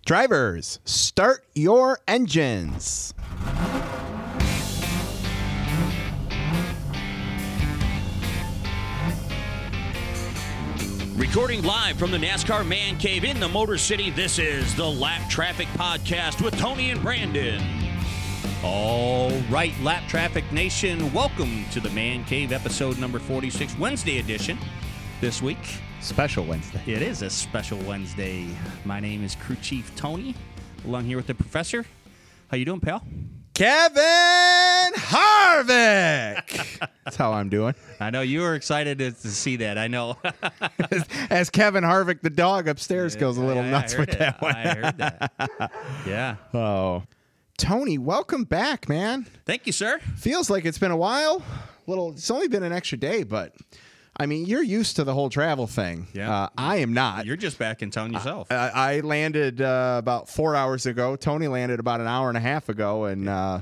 Drivers, start your engines. Recording live from the NASCAR Man Cave in the Motor City, this is the Lap Traffic Podcast with Tony and Brandon. All right, Lap Traffic Nation, welcome to the Man Cave episode number 46, Wednesday edition this week. Special Wednesday. It is a special Wednesday. My name is Crew Chief Tony, along here with the professor. How you doing, pal? Kevin Harvick. That's how I'm doing. I know you were excited to see that. I know. As Kevin Harvick, the dog upstairs, goes a little nuts with that one. I heard that. Yeah. Oh, Tony, welcome back, man. Thank you, sir. Feels like it's been a while. It's only been an extra day, but I mean, you're used to the whole travel thing. Yeah. I am not. You're just back in town yourself. I landed about 4 hours ago. Tony landed about an hour and a half ago. And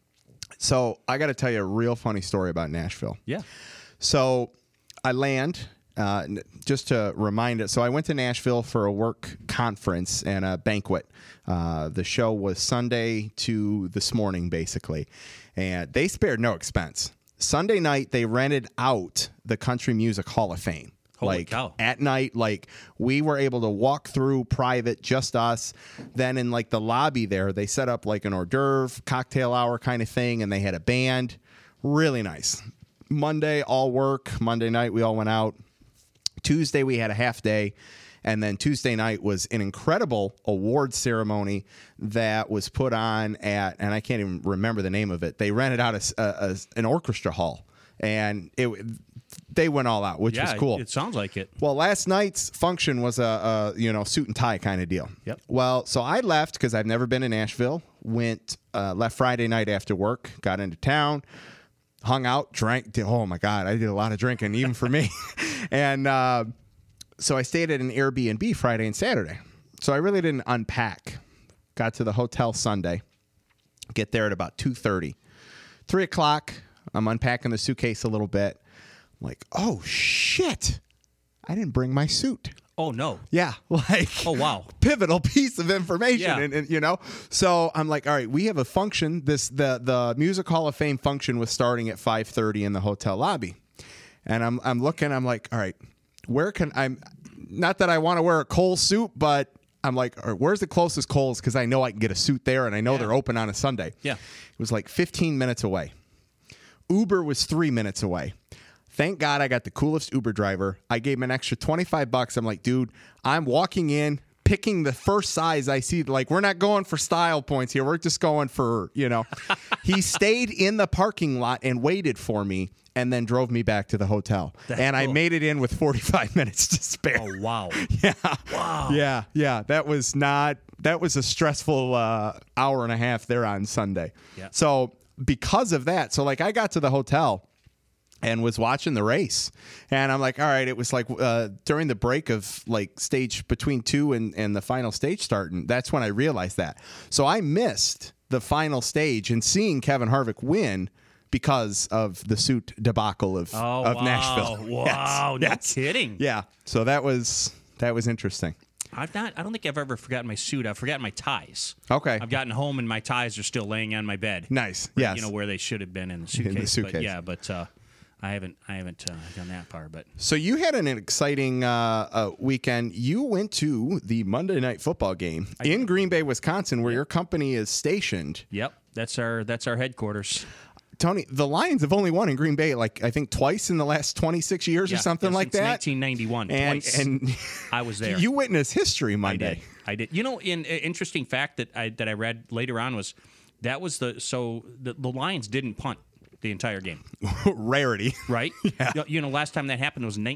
so I got to tell you a real funny story about Nashville. Yeah. So I land, just to remind it. So I went to Nashville for a work conference and a banquet. The show was Sunday to this morning, basically. And they spared no expense. Sunday night, they rented out the Country Music Hall of Fame. Holy cow. At night, we were able to walk through private, just us. Then in the lobby there, they set up an hors d'oeuvre, cocktail hour kind of thing, and they had a band. Really nice. Monday, all work. Monday night, we all went out. Tuesday, we had a half day. And then Tuesday night was an incredible award ceremony that was put on at, and I can't even remember the name of it. They rented out an orchestra hall, and they went all out, which was cool. It sounds like it. Well, last night's function was a suit and tie kind of deal. Yep. Well, so I left because I've never been to Nashville. Left Friday night after work, got into town, hung out, drank. Oh my God, I did a lot of drinking, even for me, and. So I stayed at an Airbnb Friday and Saturday. So I really didn't unpack. Got to the hotel Sunday. Get there at about 2:30. 3 o'clock, I'm unpacking the suitcase a little bit. I'm like, oh, shit. I didn't bring my suit. Oh, no. Yeah. Oh, wow. Pivotal piece of information. Yeah. And so I'm like, all right, we have a function. The Music Hall of Fame function was starting at 5:30 in the hotel lobby. And I'm looking, I'm like, all right, where can not that I want to wear a Kohl's suit, but I'm like, all right, where's the closest Kohl's? Because I know I can get a suit there, and I know they're open on a Sunday. Yeah. It was 15 minutes away. Uber was 3 minutes away. Thank God I got the coolest Uber driver. I gave him an extra $25. I'm like, dude, I'm walking in, picking the first size I see. We're not going for style points here. We're just going for, He stayed in the parking lot and waited for me and then drove me back to the hotel. That's cool. I made it in with 45 minutes to spare. Oh, wow. Yeah. Wow. Yeah. That was a stressful hour and a half there on Sunday. Yeah. So because of that, I got to the hotel and was watching the race. And I'm like, all right, it was during the break of stage between 2 and the final stage starting. That's when I realized that. So I missed the final stage and seeing Kevin Harvick win because of the suit debacle of Nashville. Wow. Yes. No kidding. Yeah. So that was interesting. I don't think I've ever forgotten my suit. I've forgotten my ties. Okay. I've gotten home and my ties are still laying on my bed. Nice. Right, Yes. where they should have been in the suitcase. In the suitcase. But I haven't done that part. But so you had an exciting weekend. You went to the Monday Night Football game in Green Bay, Wisconsin, where your company is stationed. Yep, that's our headquarters. Tony, the Lions have only won in Green Bay I think twice in the last 26 years or something like that. 1991. Twice. And I was there. You witnessed history Monday. I did. An interesting fact that I read later on was that was the Lions didn't punt the entire game. Rarity. Right? Yeah. Last time that happened was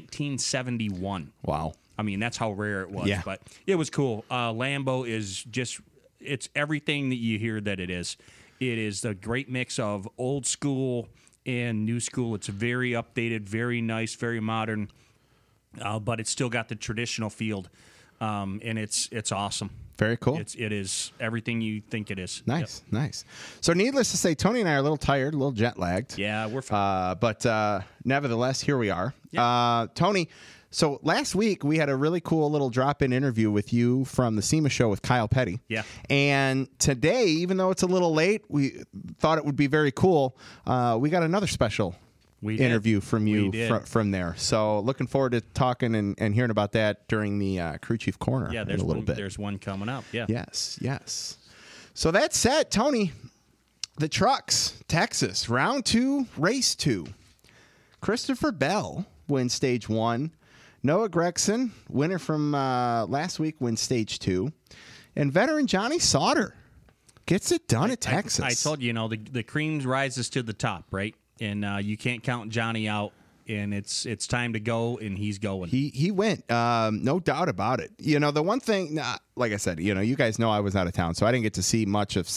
1971. Wow. I mean, that's how rare it was. Yeah. But it was cool. Lambeau is it's everything that you hear that it is. It is the great mix of old school and new school. It's very updated, very nice, very modern, but it's still got the traditional field. and it's awesome. Very cool. It is everything you think it is. Nice, nice. So needless to say, Tony and I are a little tired, a little jet lagged. Yeah, we're fine. But nevertheless, here we are. Tony, so last week we had a really cool little drop-in interview with you from the SEMA show with Kyle Petty. Yeah. And today, even though it's a little late, we thought it would be very cool. We got another special interview from you from there. So looking forward to talking and hearing about that during the Crew Chief Corner in a little bit. There's one coming up, yeah. Yes. So that said, Tony, the trucks, Texas, round 2, race 2. Christopher Bell wins stage 1. Noah Gregson, winner from last week, wins stage 2. And veteran Johnny Sauter gets it done at Texas. I told you, the cream rises to the top, right? And you can't count Johnny out, and it's time to go, and he's going. He went, no doubt about it. The one thing, like I said, you guys know I was out of town, so I didn't get to see much of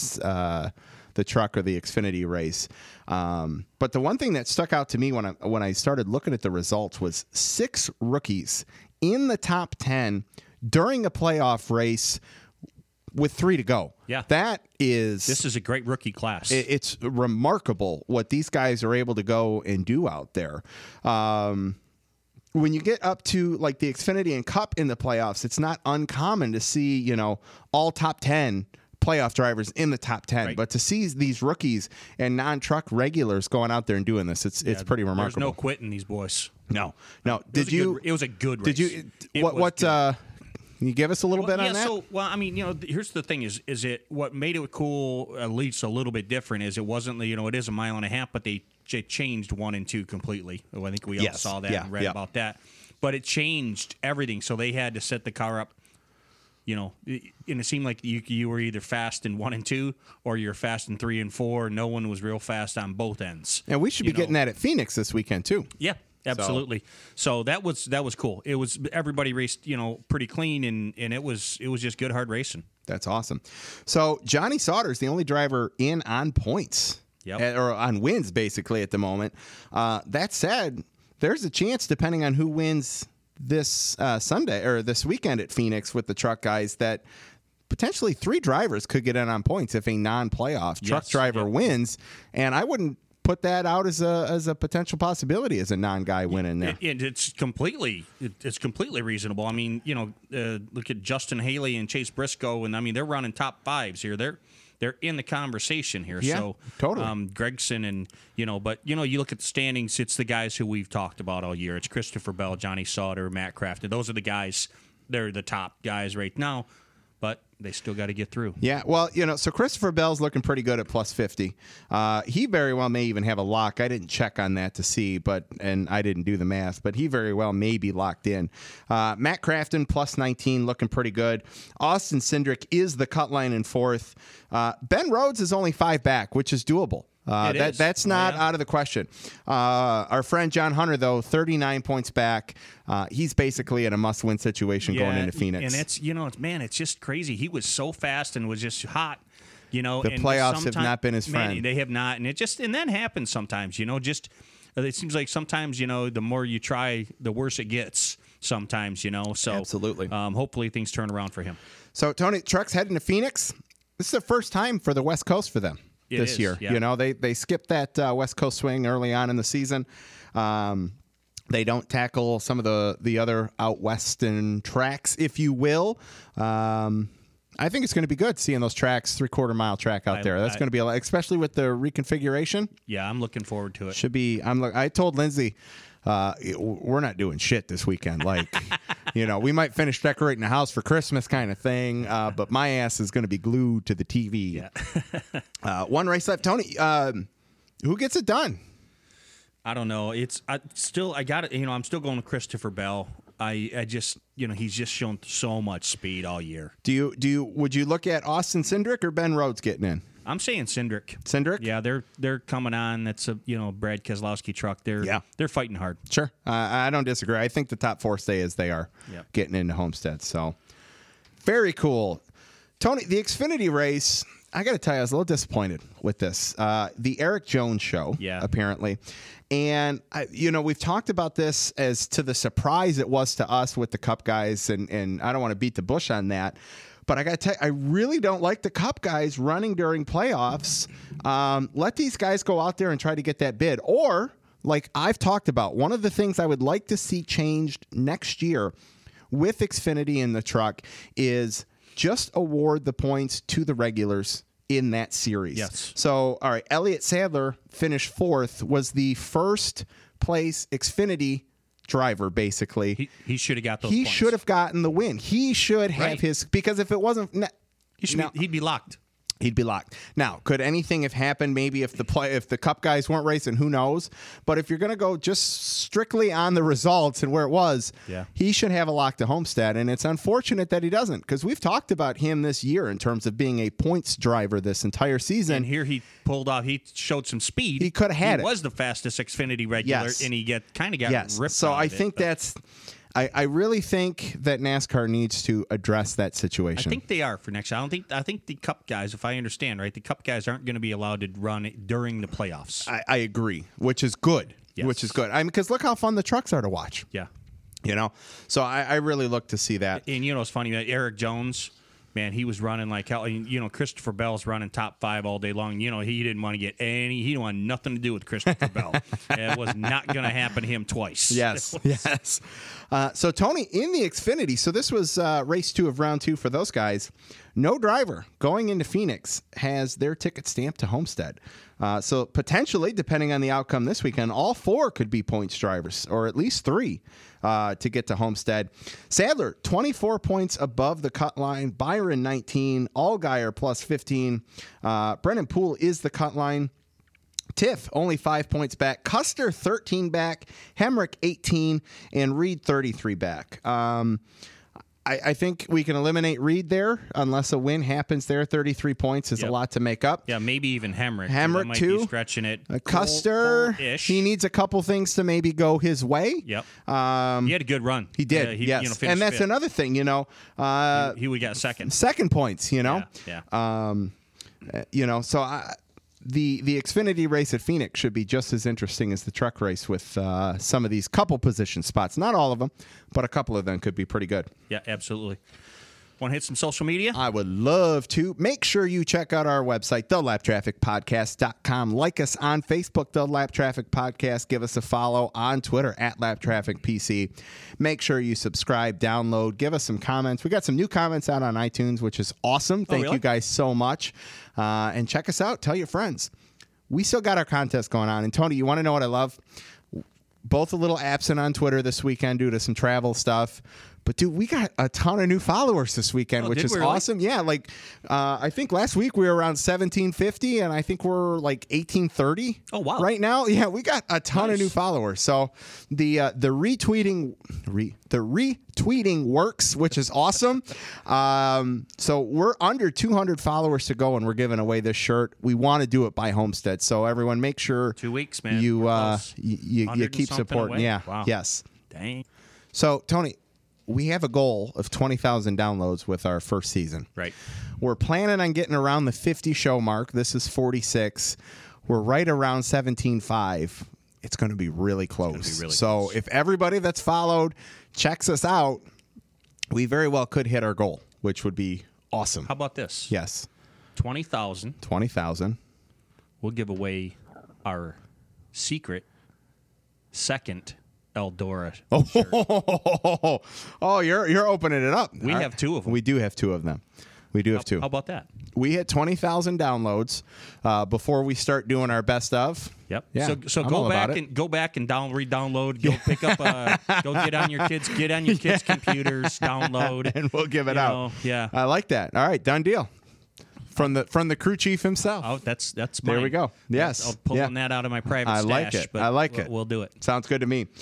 the truck or the Xfinity race. But the one thing that stuck out to me when I started looking at the results was 6 rookies in the top 10 during a playoff race with 3 to go. Yeah. This is a great rookie class. It's remarkable what these guys are able to go and do out there. When you get up to like the Xfinity and Cup in the playoffs, it's not uncommon to see, all top 10 playoff drivers in the top 10. Right. But to see these rookies and non-truck regulars going out there and doing this, it's pretty remarkable. There's no quitting these boys. No. It was a good race. Did you can you give us a little bit on that? So, here's the thing: is it what made it cool, at least a little bit different? Is it wasn't it is a mile and a half, but they changed 1 and 2 completely. I think we all saw that and read about that. But it changed everything, so they had to set the car up. And it seemed like you were either fast in 1 and 2, or you're fast in 3 and 4. No one was real fast on both ends. And we should be getting that at Phoenix this weekend too. Yeah. Absolutely. So that was cool. It was everybody raced, pretty clean, and it was just good hard racing. That's awesome. So Johnny Sauter is the only driver in on points, or on wins basically at the moment. That said, there's a chance, depending on who wins this Sunday or this weekend at Phoenix with the truck guys, that potentially 3 drivers could get in on points if a non-playoff truck driver wins. And I wouldn't put that out as a potential possibility as a non-guy winning there. It's completely reasonable. I mean, look at Justin Haley and Chase Briscoe, and I mean they're running top 5s here. They're in the conversation here. Yeah, so totally. Gregson and but you look at the standings. It's the guys who we've talked about all year. It's Christopher Bell, Johnny Sauter, Matt Crafton. Those are the guys. They're the top guys right now. But they still got to get through. Yeah, well, so Christopher Bell's looking pretty good at plus 50. He very well may even have a lock. I didn't check on that to see, and I didn't do the math, but he very well may be locked in. Matt Crafton, plus 19, looking pretty good. Austin Cindric is the cut line in 4th. Ben Rhodes is only 5 back, which is doable. That's not out of the question. Our friend John Hunter, though, 39 points back. He's basically in a must-win situation going into Phoenix. And it's just crazy. He was so fast and was just hot. The playoffs have not been his friend. They have not, and that happens sometimes. It seems like sometimes the more you try, the worse it gets. Sometimes So absolutely. Hopefully things turn around for him. So Tony, truck's heading to Phoenix. This is the first time for the West Coast for them. This year. Yeah. They skipped that West Coast swing early on in the season. They don't tackle some of the other out western tracks, if you will. I think it's going to be good seeing those tracks, 3/4 mile track out there. That's going to be especially with the reconfiguration. Yeah, I'm looking forward to it. Should be. I told Lindsay, we're not doing shit this weekend. Like, we might finish decorating the house for Christmas kind of thing, but my ass is going to be glued to the TV. Yeah. One race left. Tony, who gets it done? I don't know. I got it. I'm still going to Christopher Bell. I just, he's just shown so much speed all year. Would you look at Austin Cindric or Ben Rhodes getting in? I'm saying Cindric. Cindric? Yeah, they're coming on. That's a Brad Keselowski truck. They're fighting hard. Sure, I don't disagree. I think the top 4 stay as they are getting into Homestead. So very cool, Tony. The Xfinity race. I got to tell you, I was a little disappointed with this. The Eric Jones show, apparently. And, we've talked about this as to the surprise it was to us with the Cup guys, and I don't want to beat the bush on that. But I got to tell you, I really don't like the Cup guys running during playoffs. Let these guys go out there and try to get that bid. Or, like I've talked about, one of the things I would like to see changed next year with Xfinity in the truck is just award the points to the regulars in that series. Yes. So, all right, Elliott Sadler finished 4th, was the first place Xfinity driver, basically. He should have got those He points. should have gotten the win. He should have his, because if it wasn't, he'd be locked. He'd be locked. Now, could anything have happened? Maybe if the Cup guys weren't racing, who knows? But if you're going to go just strictly on the results and where it was, he should have a lock to Homestead. And it's unfortunate that he doesn't, because we've talked about him this year in terms of being a points driver this entire season. And here he pulled off. He showed some speed. He could have had it. He was the fastest Xfinity regular, and he kind of got ripped. So out I of think that's. I really think that NASCAR needs to address that situation. I think they are for next year. I think the Cup guys, if I understand right, the Cup guys aren't going to be allowed to run during the playoffs. I agree, which is good. Yes. Which is good. I mean, because look how fun the trucks are to watch. Yeah. So I really look to see that. And it's funny that Eric Jones, man, he was running like hell. Christopher Bell's running top 5 all day long. He didn't want to get he didn't want nothing to do with Christopher Bell. It was not going to happen to him twice. Yes. So, Tony, in the Xfinity, so this was race 2 of round 2 for those guys. No driver going into Phoenix has their ticket stamped to Homestead. So, potentially, depending on the outcome this weekend, all 4 could be points drivers, or at least 3 to get to Homestead. Sadler, 24 points above the cut line. Byron, 19. Allgaier, plus 15. Brennan Poole is the cut line. Tiff, only 5 points back. Custer, 13 back. Hemrick, 18. And Reed, 33 back. I think we can eliminate Reed there unless a win happens there. 33 points is a lot to make up. Yeah, maybe even Hemrick. Hemrick, might too. Be stretching it. Custer, he needs a couple things to maybe go his way. Yep. He had a good run. He did, yes. And that's 5th. Another thing, he would got second. Second points, Yeah. So the Xfinity race at Phoenix should be just as interesting as the truck race with some of these couple position spots. Not all of them, but a couple of them could be pretty good. Yeah, absolutely. Want to hit some social media? I would love to. Make sure you check out our website, thelaptrafficpodcast.com. Like us on Facebook, The Lap Traffic Podcast. Give us a follow on Twitter at LapTrafficPC. Make sure you subscribe, download, give us some comments. We got some new comments out on iTunes, which is awesome. Thank you guys so much. And check us out. Tell your friends. We still got our contest going on. And Tony, you want to know what I love? Both a little absent on Twitter this weekend due to some travel stuff. But, dude, we got a ton of new followers this weekend, which is awesome. Yeah, I think last week we were around 1,750, and I think we're like 1,830. Oh, wow. Right now, yeah, we got a ton of new followers. So the retweeting works, which is awesome. So we're under 200 followers to go, and we're giving away this shirt. We want to do it by Homestead. So everyone, make sure 2 weeks, man. You keep supporting. Away? Yeah. Wow. Yes. Dang. So, Tony, we have a goal of 20,000 downloads with our first season. Right. We're planning on getting around the 50 show mark. This is 46. We're right around 17.5. It's going to be really close. So if everybody that's followed checks us out, we very well could hit our goal, which would be awesome. How about this? Yes. 20,000. 20,000. We'll give away our secret second Eldora shirt. Oh, you're opening it up. We have 2 of them. We do have 2 of them. We do have 2. How about that? We hit 20,000 downloads before we start doing our best of. Yep. Yeah. So go back and re-download. Go pick up go get on your kids' computers, download, and we'll give it out. Yeah. I like that. All right, done deal. From the crew chief himself. Oh, that's mine. There we go. Yes. I'll pull that out of my private stash. I like it. But I like it. We'll do it. Sounds good to me.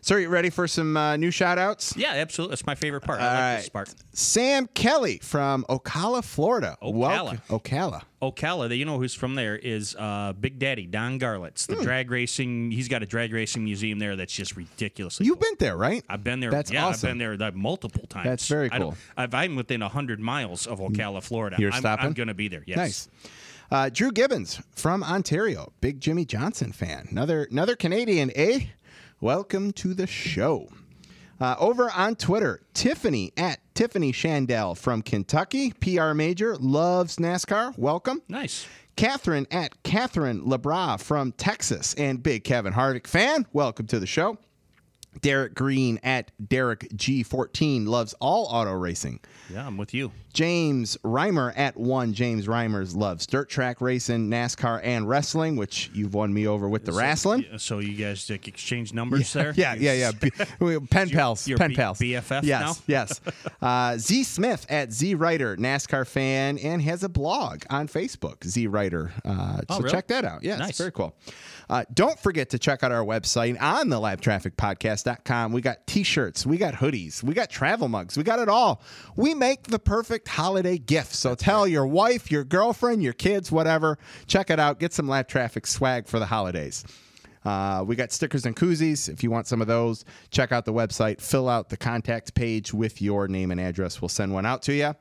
So, are you ready for some new shout-outs? Yeah, absolutely. That's my favorite part. I like this part. Sam Kelly from Ocala, Florida. Ocala. Ocala. You know who's from there is Big Daddy, Don Garlitz. The drag racing, he's got a drag racing museum there that's just ridiculously You've cool. been there, right? I've been there. That's awesome. I've been there multiple times. That's very cool. I'm within 100 miles of Ocala, Florida. You're stopping? I'm going to be there, yes. Nice. Drew Gibbons from Ontario. Big Jimmy Johnson fan. Another Canadian, eh? Welcome to the show. Over on Twitter, Tiffany at Tiffany Shandell from Kentucky. PR major, loves NASCAR. Welcome. Nice. Catherine at Catherine LeBras from Texas and big Kevin Harvick fan. Welcome to the show. Derek Green at Derek G14 loves all auto racing. Yeah, I'm with you. James Reimer at James Reimers loves dirt track racing, NASCAR, and wrestling, which you've won me over with the wrestling. So you guys exchange numbers there? Yeah. Pen pals. Pen pals. BFF now? Yes. Z Smith at Z Writer, NASCAR fan, and has a blog on Facebook, Z Writer. So really? check that out. Yeah, nice. It's very cool. Don't forget to check out our website on the LabTrafficPodcast.com. We got T-shirts, we got hoodies, we got travel mugs, we got it all. We make the perfect holiday gift. So tell your wife, your girlfriend, your kids, whatever. Check it out. Get some Lab Traffic swag for the holidays. We got stickers and koozies. If you want some of those, check out the website. Fill out the contact page with your name and address. We'll send one out to you.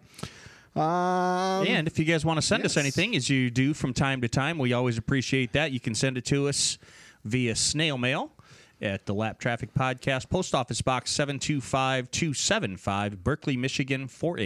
And if you guys want to send us anything, as you do from time to time, we always appreciate that. You can send it to us via snail mail at the Lap Traffic Podcast, Post Office Box 725-275, Berkeley, Michigan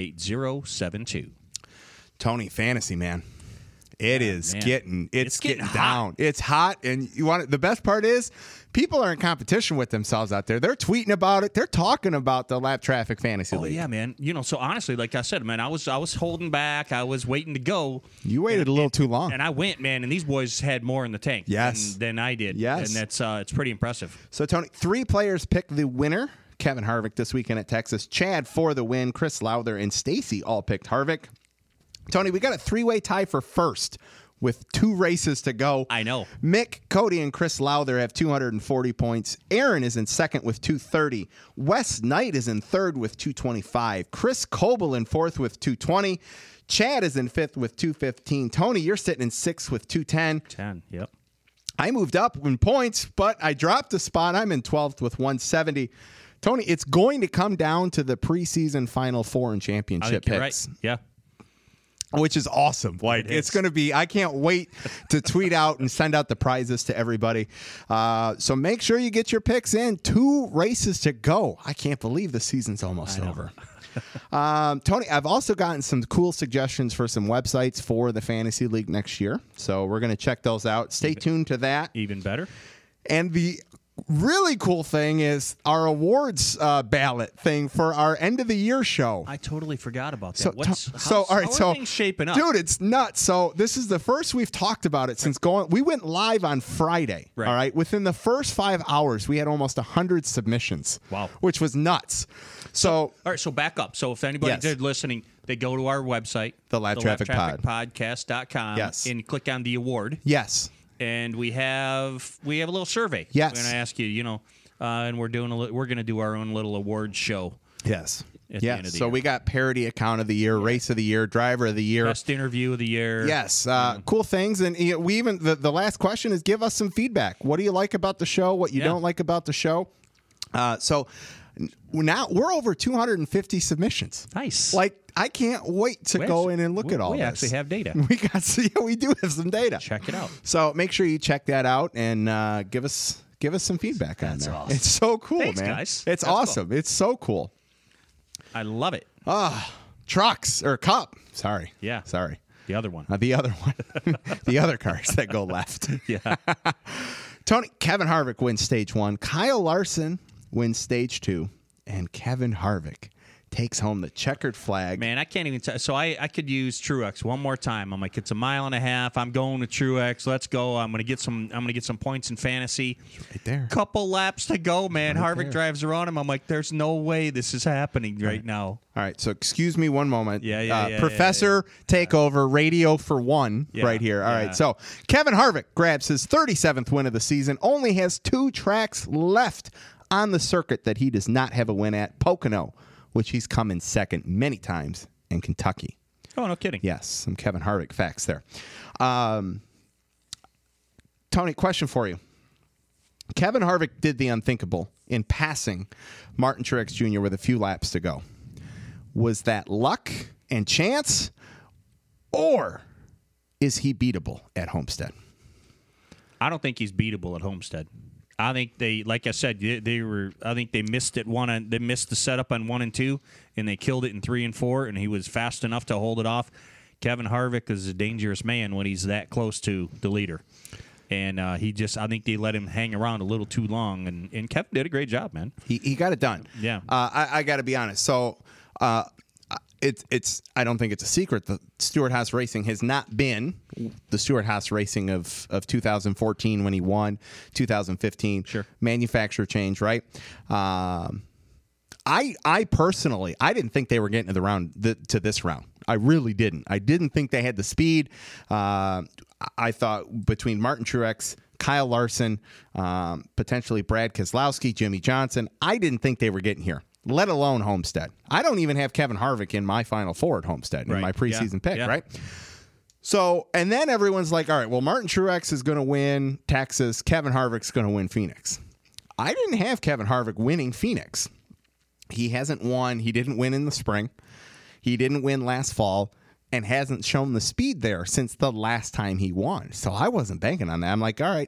48072. Tony, fantasy, man. It's getting hot. down. It's hot, and the best part is people are in competition with themselves out there. They're tweeting about it. They're talking about the Lap Traffic Fantasy League. Yeah, man. So honestly, like I said, man, I was holding back. I was waiting to go. You waited a little too long, and I went, man. And these boys had more in the tank, than I did. Yes, and that's it's pretty impressive. So Tony, 3 players picked the winner. Kevin Harvick this weekend at Texas. Chad for the win. Chris Lowther and Stacy all picked Harvick. Tony, we got a 3-way tie for first with 2 races to go. I know. Mick, Cody, and Chris Lowther have 240 points. Aaron is in second with 230. Wes Knight is in third with 225. Chris Coble in fourth with 220. Chad is in fifth with 215. Tony, you're sitting in sixth with 210. Yep. I moved up in points, but I dropped a spot. I'm in 12th with 170. Tony, it's going to come down to the preseason Final Four and championship picks. Right. Yeah. Which is awesome. Like it's going to be, I can't wait to tweet out and send out the prizes to everybody. So make sure you get your picks in. 2 races to go. I can't believe the season's almost over. Tony, I've also gotten some cool suggestions for some websites for the Fantasy League next year. So we're going to check those out. Stay tuned to that. Even better. And the really cool thing is our awards ballot thing for our end of the year show. I totally forgot about that. How are things shaping up? Dude, it's nuts. So this is the first we've talked about it since we went live on Friday. Right. All right. Within the first 5 hours, we had almost 100 submissions. Wow. Which was nuts. So all right, so back up. So if anybody did listening, they go to our website, the LabTrafficPodcast.com. Yes. And click on the award. Yes. And we have a little survey. Yes. We're going to ask you, and we're going to do our own little award show. Yes. At the end of the year. We got parody account of the year, race of the year, driver of the year, best interview of the year. Yes. Cool things. And we even, the last question is give us some feedback. What do you like about the show? What you don't like about the show? So now we're over 250 submissions. Nice. Like, I can't wait to go in and look at all this. We actually have data. We do have some data. Check it out. So make sure you check that out and give us some feedback on there. Awesome. It's so cool, Thanks, man. Guys. It's awesome. Cool. It's so cool. I love it. Trucks or Cup. Sorry. Yeah. Sorry. The other one. The other one. The other cars that go left. Yeah. Tony, Kevin Harvick wins stage 1. Kyle Larson wins stage 2. And Kevin Harvick takes home the checkered flag. Man, I can't even tell. So I could use Truex one more time. I'm like, it's a mile and a half. I'm going to Truex. Let's go. I'm gonna get some points in fantasy. Right there. Couple laps to go, man. Right Harvick there. drives around him. I'm like, there's no way this is happening right now. All right, so excuse me one moment. Yeah, Professor Takeover, radio for one right here. All right, so Kevin Harvick grabs his 37th win of the season, only has 2 tracks left on the circuit that he does not have a win at, Pocono, which he's come in second many times, in Kentucky. Oh, no kidding. Yes, some Kevin Harvick facts there. Tony, question for you. Kevin Harvick did the unthinkable in passing Martin Truex Jr. with a few laps to go. Was that luck and chance, or is he beatable at Homestead? I don't think he's beatable at Homestead. I think they, like I said, I think they missed it they missed the setup on 1 and 2, and they killed it in 3 and 4, and he was fast enough to hold it off. Kevin Harvick is a dangerous man when he's that close to the leader. And I think they let him hang around a little too long, and Kevin did a great job, man. He got it done. Yeah. I got to be honest. So it's I don't think it's a secret that Stewart-Haas Racing has not been the Stewart-Haas Racing of 2014 when he won, 2015. Sure. Manufacturer change, right? I personally, I didn't think they were getting to this round. I really didn't. I didn't think they had the speed. I thought between Martin Truex, Kyle Larson, potentially Brad Keselowski, Jimmy Johnson, I didn't think they were getting here, let alone Homestead. I don't even have Kevin Harvick in my Final Four at Homestead in my preseason pick, right? So, and then everyone's like, all right, well, Martin Truex is going to win Texas. Kevin Harvick's going to win Phoenix. I didn't have Kevin Harvick winning Phoenix. He hasn't won. He didn't win in the spring. He didn't win last fall and hasn't shown the speed there since the last time he won. So I wasn't banking on that. I'm like, all right,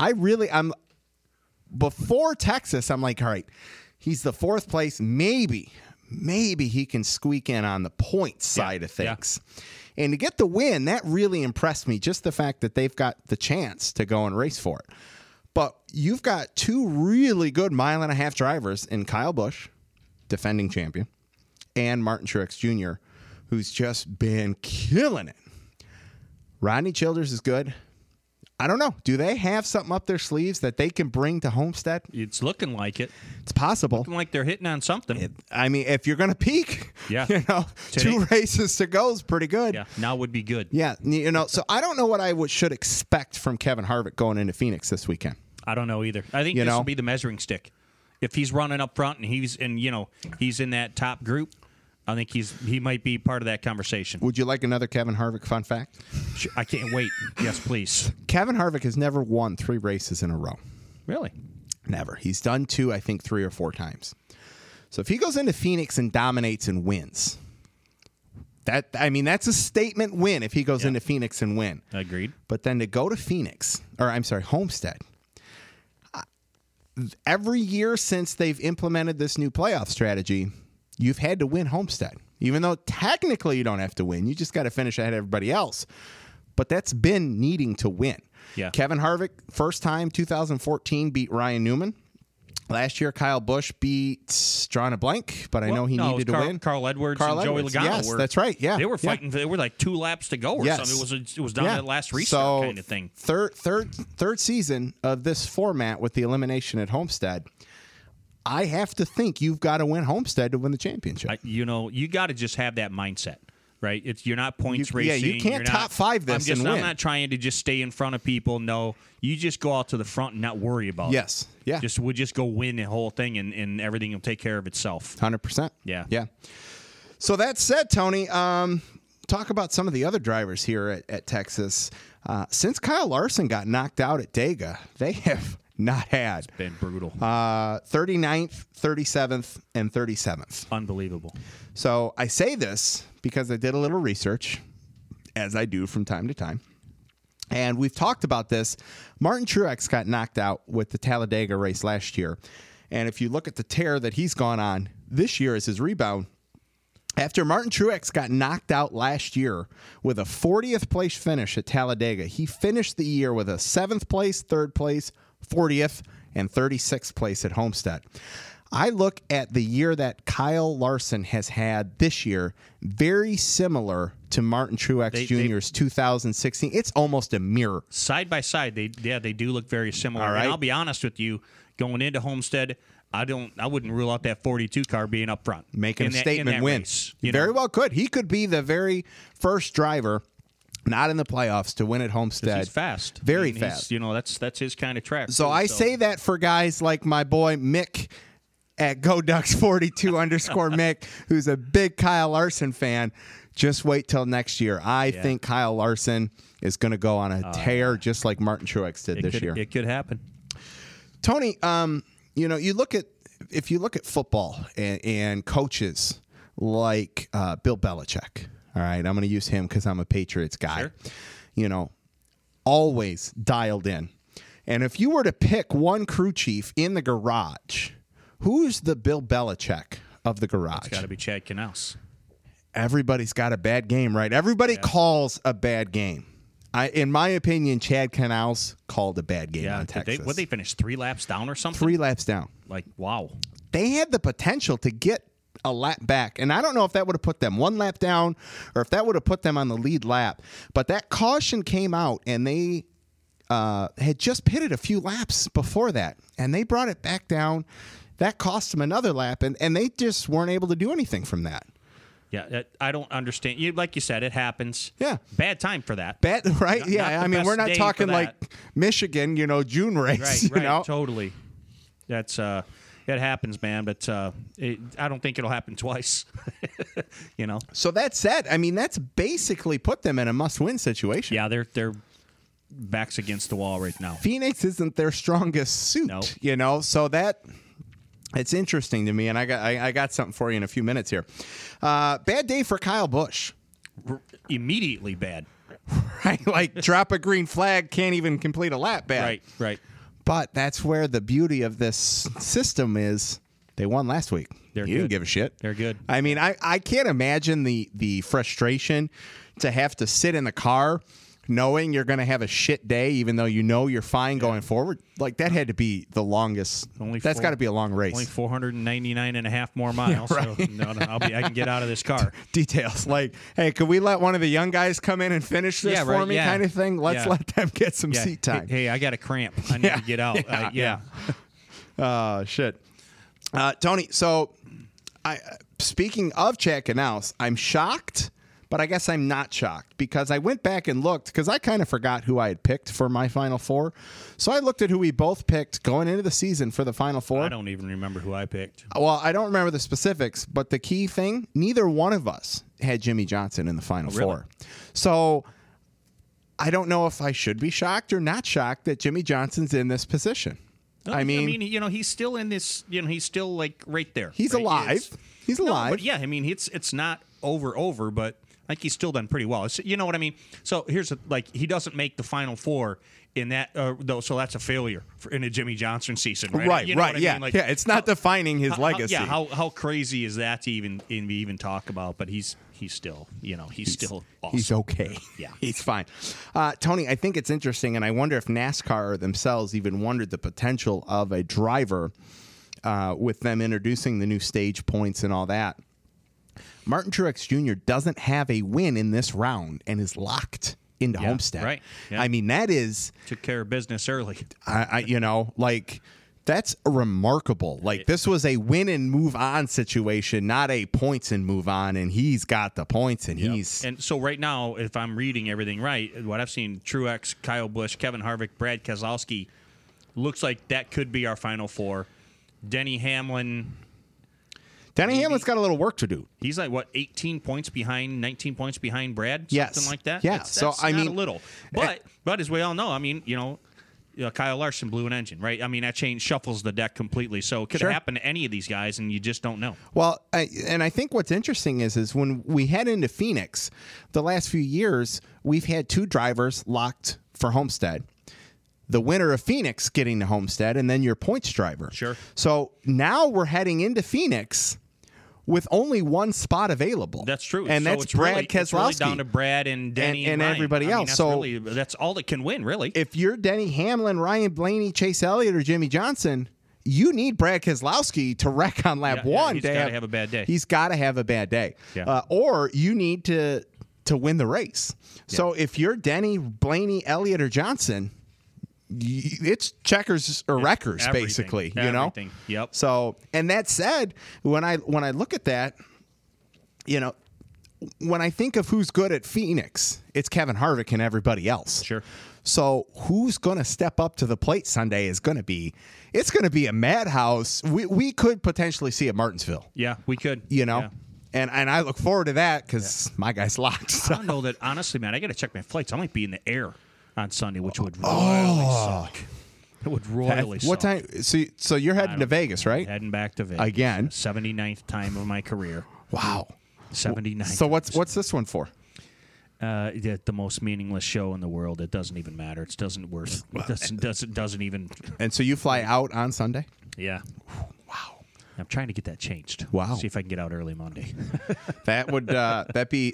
before Texas, I'm like, all right, he's the 4th place. Maybe he can squeak in on the points side of things. Yeah. And to get the win, that really impressed me. Just the fact that they've got the chance to go and race for it. But you've got 2 really good 1.5 mile drivers in Kyle Busch, defending champion, and Martin Truex Jr., who's just been killing it. Rodney Childers is good. I don't know. Do they have something up their sleeves that they can bring to Homestead? It's looking like it. It's possible. Looking like they're hitting on something. If you're going to peak, today, 2 races to go is pretty good. Yeah, now would be good. Yeah, so I don't know what I should expect from Kevin Harvick going into Phoenix this weekend. I don't know either. I think this will be the measuring stick. If he's running up front and he's in that top group, I think he might be part of that conversation. Would you like another Kevin Harvick fun fact? I can't wait. Yes, please. Kevin Harvick has never won 3 races in a row. Really? Never. He's done 2, I think 3 or 4 times. So if he goes into Phoenix and dominates and wins, that's a statement win if he goes into Phoenix and win. Agreed. But then to go to Homestead, every year since they've implemented this new playoff strategy, you've had to win Homestead. Even though technically you don't have to win. You just got to finish ahead of everybody else. But that's been needing to win. Yeah. Kevin Harvick, first time, 2014, beat Ryan Newman. Last year, Kyle Busch beat, drawing a blank, but I know he needed to win. Carl Edwards and Joey Logano. Yes, that's right. Yeah, they were fighting. They were like 2 laps to go or something. It was down to the last restart kind of thing. Third season of this format with the elimination at Homestead. I have to think you've got to win Homestead to win the championship. You got to just have that mindset, right? You're not points racing. Yeah, you can't top 5 this and win. I'm not trying to just stay in front of people. No, you just go out to the front and not worry about it. Yes, yeah. We'll just go win the whole thing, and everything will take care of itself. 100%. Yeah. So that said, Tony, talk about some of the other drivers here at Texas. Since Kyle Larson got knocked out at Dega, they have not had. It's been brutal. 39th, 37th, and 37th. Unbelievable. So I say this because I did a little research, as I do from time to time. And we've talked about this. Martin Truex got knocked out with the Talladega race last year. And if you look at the tear that he's gone on this year as his rebound, after Martin Truex got knocked out last year with a 40th place finish at Talladega, he finished the year with a 7th place, 3rd place, 40th, and 36th place at Homestead. I look at the year that Kyle Larson has had this year, very similar to Martin Truex Jr.'s 2016. It's almost a mirror. Side by side, they do look very similar. All right. And I'll be honest with you, going into Homestead, I wouldn't rule out that 42 car being up front. Making a statement win. Race, Very well could. He could be the very first driver not in the playoffs, to win at Homestead. He's fast. Very He's, fast. That's his kind of track. So too, I say that for guys like my boy Mick at GoDucks42 _ Mick, who's a big Kyle Larson fan. Just wait till next year. I think Kyle Larson is going to go on a tear just like Martin Truex did this year. It could happen. Tony, you look at football and coaches like Bill Belichick. All right, I'm going to use him because I'm a Patriots guy. Sure. Always dialed in. And if you were to pick one crew chief in the garage, who's the Bill Belichick of the garage? It's got to be Chad Knaus. Everybody's got a bad game, right? Everybody calls a bad game. In my opinion, Chad Knaus called a bad game on Texas. They finish 3 laps down or something? 3 laps down. Like, wow. They had the potential to get a lap back, and I don't know if that would have put them 1 lap down or if that would have put them on the lead lap. But that caution came out, and they had just pitted a few laps before that, and they brought it back down. That cost them another lap, and they just weren't able to do anything from that. Yeah, I don't understand. Like you said, it happens. Yeah. Bad time for that. Bad, right? Not Yeah, the I mean, we're best not day talking for like that. Michigan, June race. Right, totally. That's it happens, man. But I don't think it'll happen twice. So that said, I mean, that's basically put them in a must-win situation. Yeah, they're backs against the wall right now. Phoenix isn't their strongest suit, Nope. So that it's interesting to me, and I got something for you in a few minutes here. Bad day for Kyle Busch. Immediately bad. Right, like drop a green flag, can't even complete a lap. Bad. Right. But that's where the beauty of this system is. They won last week. They're You didn't good. give a shit. They're good. I mean, I can't imagine the frustration to have to sit in the car knowing you're going to have a shit day, even though you're fine going forward. Like, that had to be the longest. That's got to be a long race. Only 499 and a half more miles. right. So no, I can get out of this car. Details like, hey, could we let one of the young guys come in and finish this for me, kind of thing? Let's let them get some seat time. Hey, I got a cramp. I need to get out. Shit. Tony, so speaking of Chad Knaus, I'm shocked, but I guess I'm not shocked because I went back and looked because I kind of forgot who I had picked for my Final Four. So I looked at who we both picked going into the season for the Final Four. I don't even remember who I picked. Well, I don't remember the specifics, but the key thing, neither one of us had Jimmy Johnson in the Final Four. So I don't know if I should be shocked or not shocked that Jimmy Johnson's in this position. I mean, he's still in this. He's still like right there. He's right? alive. He's alive. But yeah, I mean, it's not over, but I think he's still done pretty well. You know what I mean? So here's he doesn't make the Final Four in that though, so that's a failure in a Jimmy Johnson season, right? Right, you know right, what I yeah, mean? Like, yeah. It's not defining his legacy. How crazy is that to even talk about? But he's still, he's still awesome. He's okay. Yeah, he's fine. Tony, I think it's interesting, and I wonder if NASCAR themselves even wondered the potential of a driver with them introducing the new stage points and all that. Martin Truex Jr. doesn't have a win in this round and is locked into Homestead. Right. Yeah. I mean, that is took care of business early. That's remarkable. Like, this was a win and move on situation, not a points and move on. And he's got the points, and he's. And so right now, if I'm reading everything right, what I've seen: Truex, Kyle Busch, Kevin Harvick, Brad Keselowski. Looks like that could be our Final Four. Denny Hamlin. Hamlin's got a little work to do. He's like, 18 points behind, 19 points behind Brad? Yes. Something like that? Yeah. That's not a little. But as we all know, I mean, Kyle Larson blew an engine, right? I mean, that shuffles the deck completely. So it could happen to any of these guys, and you just don't know. Well, I think what's interesting is when we head into Phoenix, the last few years, we've had 2 drivers locked for Homestead. The winner of Phoenix getting to Homestead, and then your points driver. Sure. So now we're heading into Phoenix with only 1 spot available. That's true. And so that's it's Brad really, Keselowski. It's really down to Brad and Denny and Ryan. everybody else. That's all that can win, really. If you're Denny Hamlin, Ryan Blaney, Chase Elliott, or Jimmy Johnson, you need Brad Keselowski to wreck on lap 1. He's got to have a bad day. He's got to have a bad day. Yeah. Or you need to win the race. Yeah. So if you're Denny, Blaney, Elliott, or Johnson, it's checkers or wreckers, basically. Everything. Yep. So, and that said, when I look at that, when I think of who's good at Phoenix, it's Kevin Harvick and everybody else. Sure. So who's going to step up to the plate Sunday is going to be a madhouse. We could potentially see a Martinsville. Yeah, we could. Yeah. And I look forward to that because my guy's locked. So. I don't know that, honestly, man. I got to check my flights. I might be in the air on Sunday, which would royally suck. It would royally suck. What time? So you're heading to Vegas, right? Heading back to Vegas. Again. 79th time of my career. Wow. 79th. So what's this one for? The most meaningless show in the world. It doesn't even matter. It doesn't even. And so you fly out on Sunday? Yeah. Wow. I'm trying to get that changed. Wow. See if I can get out early Monday. That would that'd be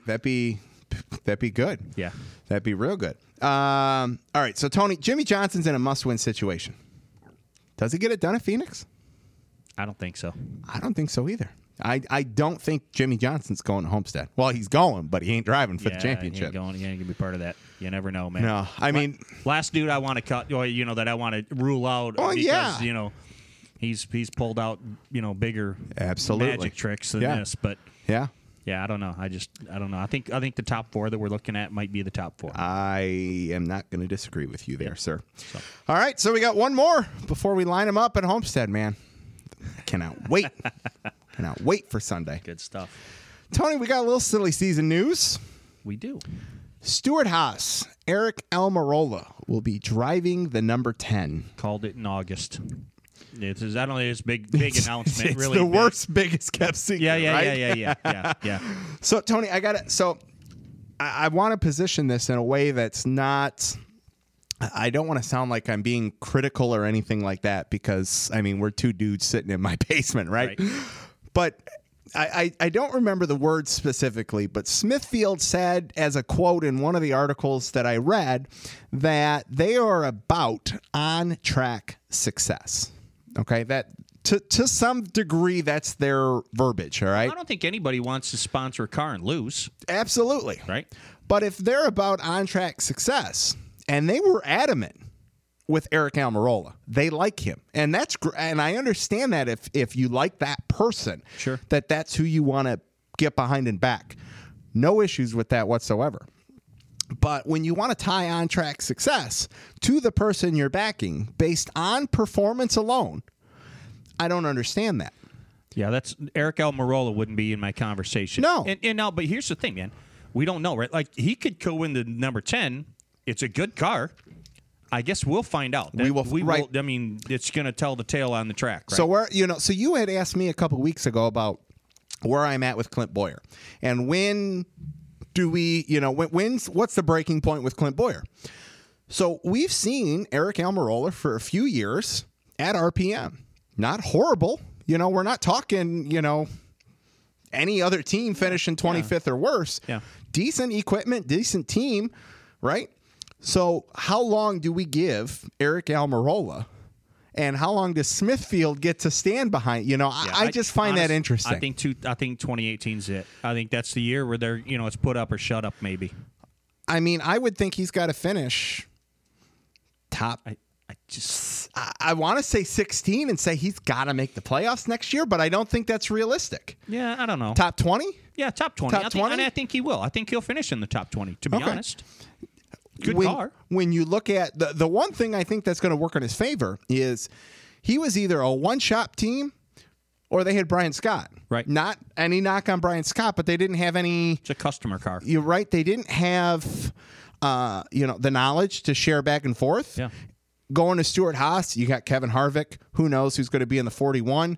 good. Yeah. That'd be real good. All right. So Tony, Jimmy Johnson's in a must-win situation. Does he get it done at Phoenix? I don't think so. I don't think so either. I don't think Jimmy Johnson's going to Homestead. Well, he's going, but he ain't driving for the championship. He ain't going to be part of that. You never know, man. No, I mean, last dude I want to cut, that I want to rule out because he's pulled out bigger magic tricks than this. But yeah, I don't know. I don't know. I think the top four that we're looking at might be the top four. I am not going to disagree with you there, sir. So. All right, so we got one more before we line them up at Homestead, man. I cannot wait. Cannot wait for Sunday. Good stuff. Tony, we got a little silly season news. We do. Stewart Haas, Eric Almirola will be driving the number 10. Called it in August. It's not only this big announcement. It's really the big. worst, biggest kept secret. Yeah. So, Tony, I want to position this in a way that's not. I don't want to sound like I'm being critical or anything like that because, I mean, we're two dudes sitting in my basement, right? But I don't remember the words specifically, but Smithfield said as a quote in one of the articles that I read that they are about on-track success. Okay, that to some degree that's their verbiage, all right? I don't think anybody wants to sponsor a car and lose. Absolutely. Right? But if they're about on-track success, and they were adamant with Eric Almirola, they like him, and and I understand that if you like that person, sure, that's who you want to get behind and back. No issues with that whatsoever. But when you want to tie on-track success to the person you're backing based on performance alone, I don't understand that. Yeah, that's Eric Almirola wouldn't be in my conversation. No, and no, but here's the thing, man. We don't know, right? Like he could go in the number 10. It's a good car. I guess we'll find out. We will. I mean, it's going to tell the tale on the track. Right? So you had asked me a couple weeks ago about where I'm at with Clint Bowyer, and when do we, what's the breaking point with Clint Bowyer? So we've seen Eric Almirola for a few years at RPM. Not horrible. We're not talking, any other team finishing 25th or worse. Yeah. Decent equipment, decent team, right? So how long do we give Eric Almirola, and how long does Smithfield get to stand behind? I just find that interesting. I think 2018's it. I think that's the year where they're, it's put up or shut up maybe. I mean, I would think he's got to finish top. I want to say 16 and say he's got to make the playoffs next year, but I don't think that's realistic. Yeah, I don't know. Top 20? Yeah, top 20. Top 20? I think he will. I think he'll finish in the top 20, to be honest. Good car. When you look at the one thing I think that's going to work in his favor is he was either a one-shop team or they had Brian Scott. Right. Not any knock on Brian Scott, but they didn't have any. It's a customer car. You're right. They didn't have, the knowledge to share back and forth. Yeah. Going to Stewart Haas, you got Kevin Harvick. Who knows who's going to be in the 41?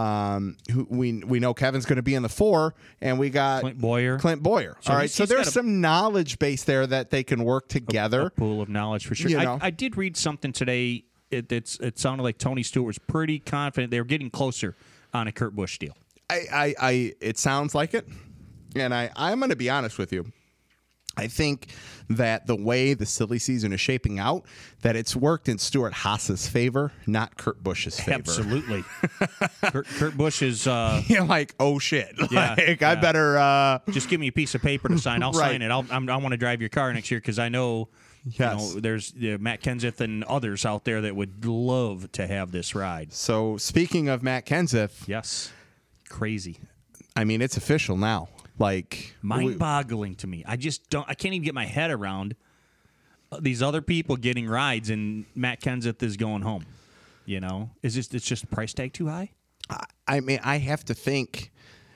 We know Kevin's going to be in the 4, and we got Clint Bowyer. So all right, so there's some knowledge base there that they can work together. A pool of knowledge for sure. I did read something today. It sounded like Tony Stewart was pretty confident they were getting closer on a Kurt Busch deal. It sounds like it, and I'm going to be honest with you. I think that the way the silly season is shaping out, that it's worked in Stewart Haas's favor, not Kurt Busch's favor. Absolutely. Kurt Busch is... You're like, oh, shit. Yeah, I better... Just give me a piece of paper to sign. I'll sign it. I want to drive your car next year because I know... Yes. There's Matt Kenseth and others out there that would love to have this ride. So, speaking of Matt Kenseth... Yes. Crazy. I mean, it's official now. Like mind-boggling to me. I can't even get my head around these other people getting rides, and Matt Kenseth is going home. You know, it's just the price tag too high? I mean, I have to think.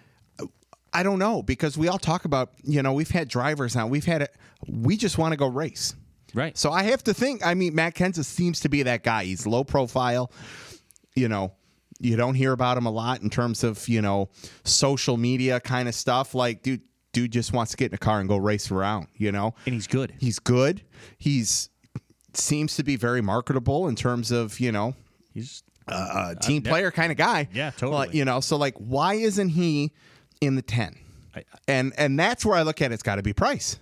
I don't know, because we all talk about, we've had drivers now. We just want to go race. Right. So I have to think. I mean, Matt Kenseth seems to be that guy. He's low profile. You don't hear about him a lot in terms of, social media kind of stuff. Like, dude just wants to get in a car and go race around, And he's good. He's good. Seems to be very marketable in terms of, He's a team player kind of guy. Yeah, totally. So like, why isn't he in the 10? And that's where I look at it. It's got to be price.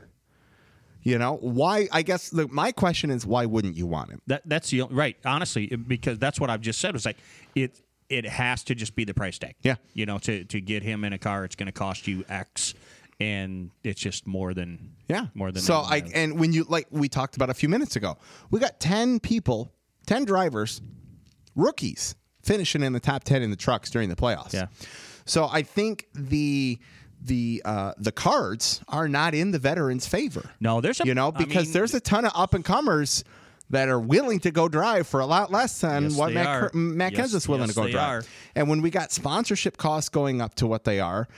Why? I guess my question is, why wouldn't you want him? That's the right. Honestly, because that's what I've just said. Was like it has to just be the price tag. Yeah. To get him in a car, it's going to cost you X, and it's just more than more than. So and when we talked about a few minutes ago, we got 10 drivers, rookies, finishing in the top 10 in the trucks during the playoffs. Yeah. So I think the cards are not in the veterans' favor. No, there's there's a ton of up and comers that are willing to go drive for a lot less than what Matt Kenseth's willing to go drive. And when we got sponsorship costs going up to what they are,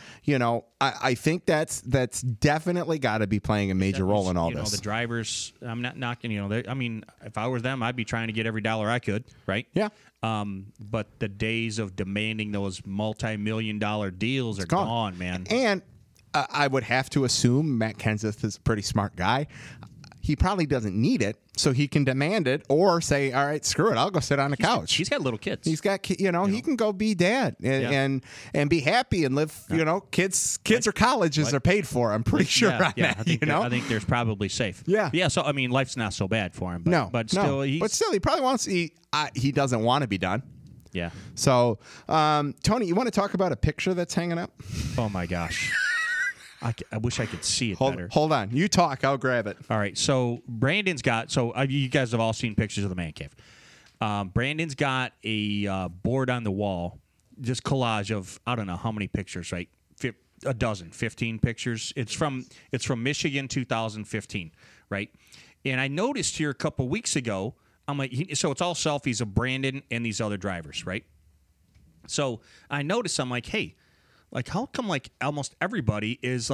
I think that's definitely got to be playing a major role in all this. The drivers, I'm not knocking. If I was them, I'd be trying to get every dollar I could. Right. Yeah. But the days of demanding those multi-million-dollar deals are gone, man. And I would have to assume Matt Kenseth is a pretty smart guy. He probably doesn't need it, so he can demand it or say, all right, screw it, I'll go sit on the couch. He's got little kids. He's got, he can go be dad and be happy and live, kids or colleges are paid for. I'm pretty sure on that, I think there's probably safe. Yeah. Yeah, so, life's not so bad for him. But still, he probably wants, he doesn't want to be done. Yeah. So, Tony, you want to talk about a picture that's hanging up? Oh, my gosh. I wish I could see it better. Hold on. You talk. I'll grab it. All right. So Brandon's got. So you guys have all seen pictures of the man cave. Brandon's got a board on the wall, just collage of I don't know how many pictures. Right, a dozen, 15 pictures. It's from Michigan, 2015. Right, and I noticed here a couple weeks ago. I'm like, so it's all selfies of Brandon and these other drivers. Right. So I noticed. I'm like, hey. Like, how come, almost everybody is,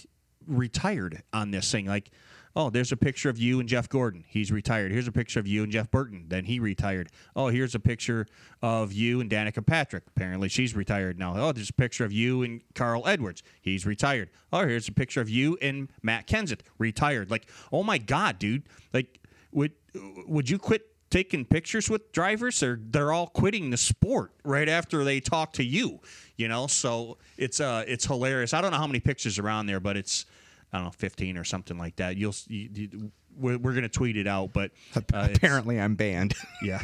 retired on this thing? Like, oh, there's a picture of you and Jeff Gordon. He's retired. Here's a picture of you and Jeff Burton. Then he retired. Oh, here's a picture of you and Danica Patrick. Apparently, she's retired now. Oh, there's a picture of you and Carl Edwards. He's retired. Oh, here's a picture of you and Matt Kenseth. Retired. Like, oh, my God, dude. Like, would you quit taking pictures with drivers? They're all quitting the sport right after they talk to you. So it's hilarious. I don't know how many pictures are on there, but it's 15 or something like that. We're going to tweet it out, but apparently I'm banned. Yeah,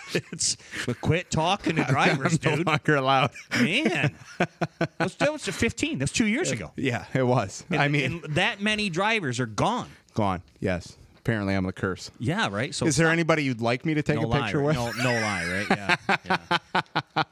but quit talking to drivers, I'm dude. No longer allowed. Man, that was 15. That's 2 years ago. Yeah, it was. And that many drivers are gone. Gone. Yes. Apparently, I'm the curse. Yeah, right. So is there anybody you'd like me to take a picture with? No lie, right?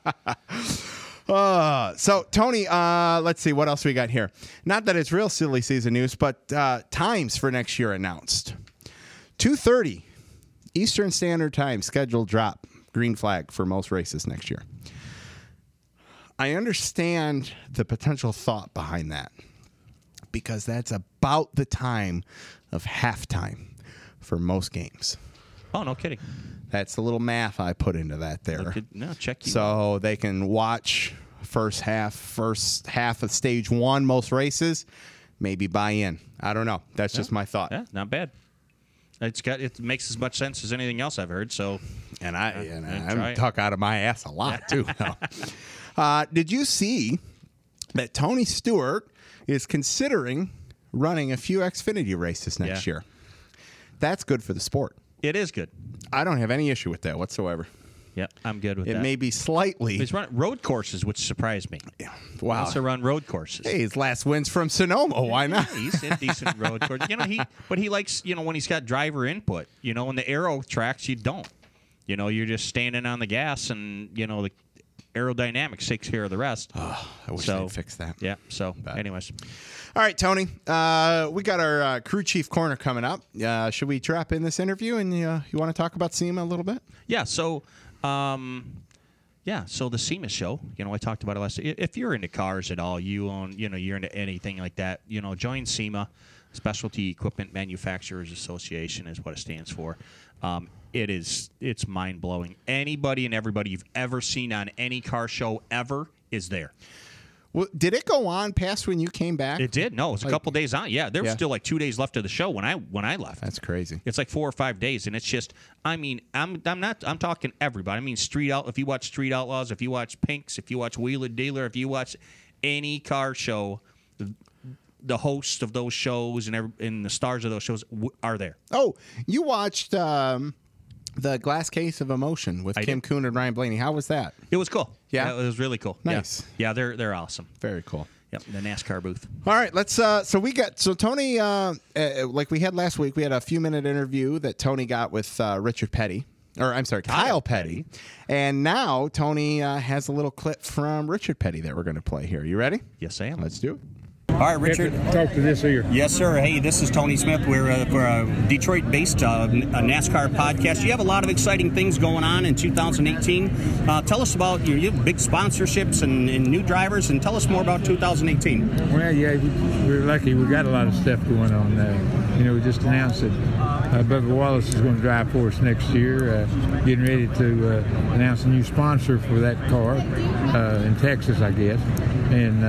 Yeah. So, Tony, let's see. What else we got here? Not that it's real silly season news, but times for next year announced. 2:30 Eastern Standard Time scheduled drop. Green flag for most races next year. I understand the potential thought behind that because that's about the time of halftime for most games. Oh, no kidding. That's the little math I put into that there. Check you. So they can watch first half of stage one, most races, maybe buy in. I don't know. That's just my thought. Yeah, not bad. It makes as much sense as anything else I've heard. So, and I'm talk out of my ass a lot too. Did you see that Tony Stewart is considering running a few Xfinity races next year? That's good for the sport. It is good. I don't have any issue with that whatsoever. Yep, I'm good with that. It may be slightly. He's running road courses, which surprised me. Yeah. Wow. He wants to run road courses. Hey, his last win's from Sonoma. Why not? Yeah, he's in decent road courses. But he likes, when he's got driver input. In the aero tracks, you don't. You're just standing on the gas and, aerodynamics takes care of the rest. I wish they'd fix that. Yeah. So, anyways. All right, Tony. We got our crew chief corner coming up. Should we drop in this interview and you want to talk about SEMA a little bit? Yeah. So, so the SEMA show. I talked about it last. If you're into cars at all, you're into anything like that. Join SEMA, Specialty Equipment Manufacturers Association, is what it stands for. It's mind blowing. Anybody and everybody you've ever seen on any car show ever is there. Well, did it go on past when you came back? It did. No, it was a couple days on. Yeah, there was still like 2 days left of the show when I left. That's crazy. It's like 4 or 5 days, and it's just. I'm talking everybody. I mean, If you watch Street Outlaws, if you watch Pinks, if you watch Wheeler Dealer, if you watch any car show, the hosts of those shows and the stars of those shows are there. Oh, you watched the Glass Case of Emotion with Kim Kuhn and Ryan Blaney. How was that? It was cool. Yeah, it was really cool. Nice. Yeah, they're awesome. Very cool. Yep, the NASCAR booth. All right, let's. So Tony, like we had last week, we had a few-minute interview that Tony got with Richard Petty. Or I'm sorry, Kyle Petty. And now Tony has a little clip from Richard Petty that we're going to play here. You ready? Yes, I am. Let's do it. All right, Richard. Talk to this here. Yes, sir. Hey, this is Tony Smith. We're for a Detroit-based NASCAR podcast. You have a lot of exciting things going on in 2018. Tell us about your big sponsorships and new drivers, and tell us more about 2018. Well, yeah, we're lucky. We got a lot of stuff going on. We just announced that Bubba Wallace is going to drive for us next year. Getting ready to announce a new sponsor for that car in Texas, I guess. And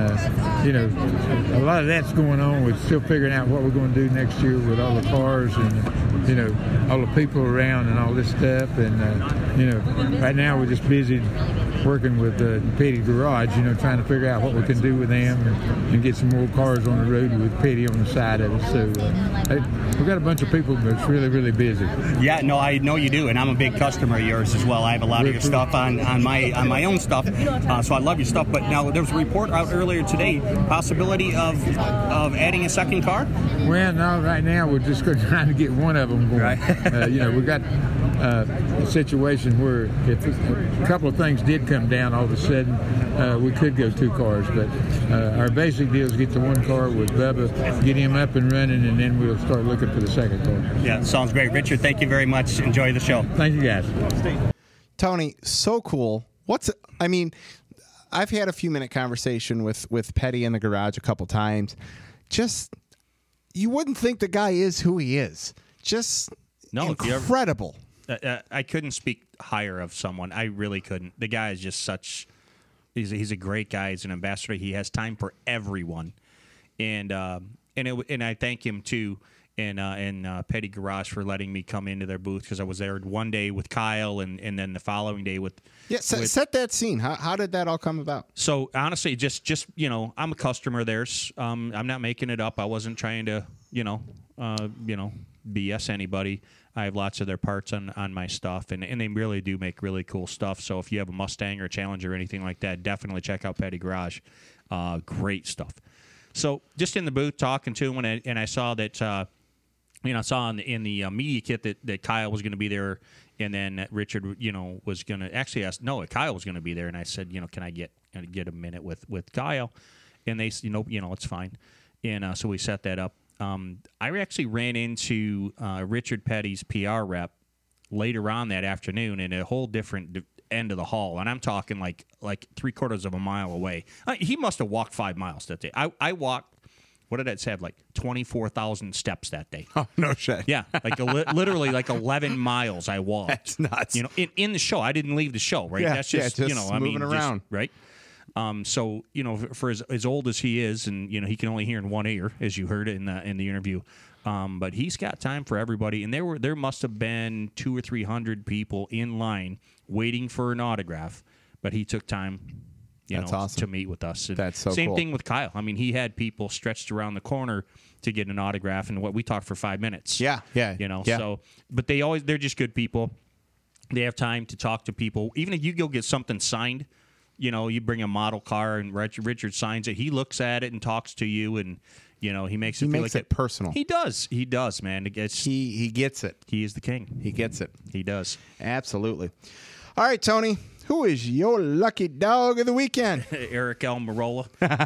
a lot of that's going on. We're still figuring out what we're going to do next year with all the cars and, all the people around and all this stuff. And, right now we're just busy working with Petty Garage, trying to figure out what we can do with them and get some more cars on the road with Petty on the side of it. So we've got a bunch of people that's really, really busy. Yeah, no, I know you do, and I'm a big customer of yours as well. I have a lot of your stuff on my own stuff, so I love your stuff. But now there was a report out earlier today, possibility of adding a second car? Well, no, right now we're just trying to get one of them going. Right. We've got a situation where if a couple of things did come down all of a sudden, we could go 2 cars. But our basic deal is get the one car with Bubba, get him up and running, and then we'll start looking for the second car. Yeah, sounds great. Richard, thank you very much. Enjoy the show. Thank you, guys. Tony, so cool. I've had a few-minute conversation with Petty in the garage a couple times. Just, you wouldn't think the guy is who he is. Just incredible. I couldn't speak higher of someone. I really couldn't. The guy is just such. He's a great guy. He's an ambassador. He has time for everyone, and I thank him too. And Petty Garage for letting me come into their booth, because I was there one day with Kyle and then the following day with. Yeah, set that scene. How did that all come about? So honestly, just I'm a customer of theirs. I'm not making it up. I wasn't trying to BS anybody. I have lots of their parts on my stuff, and they really do make really cool stuff. So if you have a Mustang or a Challenger or anything like that, definitely check out Petty Garage. Great stuff. So just in the booth talking to him, and I saw that I saw in the media kit that Kyle was going to be there, and then that Richard was going to actually ask. No, Kyle was going to be there, and I said, can I get a minute with Kyle? And they said, it's fine. And so we set that up. I actually ran into Richard Petty's PR rep later on that afternoon in a whole different end of the hall, and I'm talking like 3/4 of a mile away. He must have walked 5 miles that day. I walked, what did it say, like 24,000 steps that day. Oh, no shit. Yeah, like literally like 11 miles I walked. That's nuts. In the show, I didn't leave the show, right? Yeah, that's just moving around, right? So for as old as he is, and he can only hear in one ear, as you heard in the interview. But he's got time for everybody, and there must have been 200 or 300 people in line waiting for an autograph, but he took time, That's awesome. to meet with us. And that's so same cool. thing with Kyle. I mean, he had people stretched around the corner to get an autograph, and we talked for 5 minutes. Yeah. So, but they're just good people. They have time to talk to people. Even if you go get something signed, you bring a model car and Richard signs it. He looks at it and talks to you, and he makes it feel like it personal. He does, man. He gets it. He is the king. He gets it. He does. Absolutely. All right, Tony. who is your lucky dog of the weekend? Eric Almirola.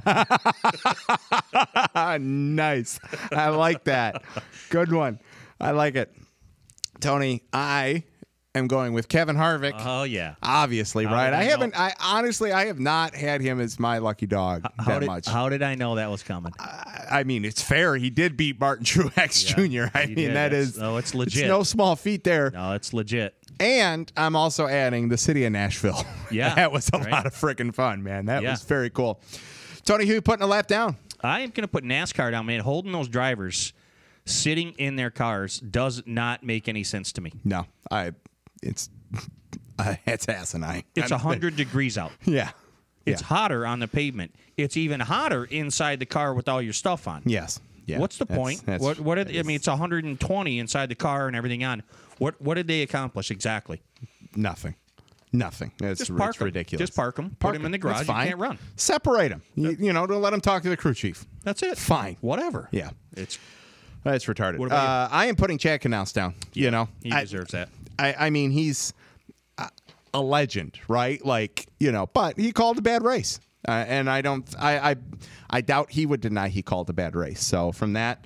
Nice. I like that. Good one. I like it. Tony, I am going with Kevin Harvick. Oh, yeah. Obviously, How right? did I know? I have not had him as my lucky dog much. How did I know that was coming? I mean, it's fair. He did beat Martin Truex Jr. I mean, did. it's legit. It's no small feat there. No, it's legit. And I'm also adding the city of Nashville. Yeah. That was a right. lot of freaking fun, man. That Yeah. was very cool. Tony, who you putting a lap down? I am going to put NASCAR down, man. Holding those drivers sitting in their cars does not make any sense to me. No, it's asinine. It's 100 degrees out. Yeah. It's hotter on the pavement. It's even hotter inside the car with all your stuff on. Yes. Yeah. What's the point? It's 120 inside the car and everything on. What did they accomplish exactly? Nothing. It's Just park them. ridiculous. Just park them. Put them in the garage. That's You fine. can't run. Separate them. Don't let them talk to the crew chief. That's it. Fine. Whatever. Yeah. It's That's retarded. What about I am putting Chad Knaus down. he deserves that. I mean, he's a legend, right? But he called a bad race. And I doubt he would deny he called a bad race. So from that,